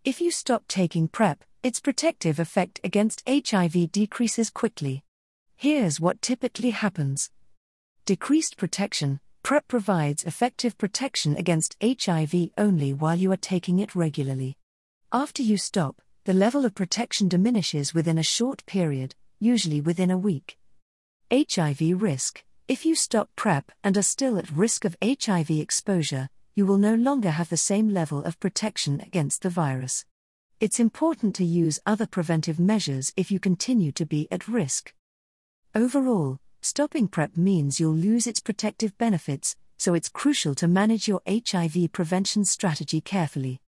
If you stop taking PrEP, its protective effect against HIV decreases quickly. Here's what typically happens. Decreased protection. PrEP provides effective protection against HIV only while you are taking it regularly. After you stop, the level of protection diminishes within a short period, usually within a week. HIV risk. If you stop PrEP and are still at risk of HIV exposure, you will no longer have the same level of protection against the virus. It's important to use other preventive measures if you continue to be at risk. Overall, stopping PrEP means you'll lose its protective benefits, so it's crucial to manage your HIV prevention strategy carefully.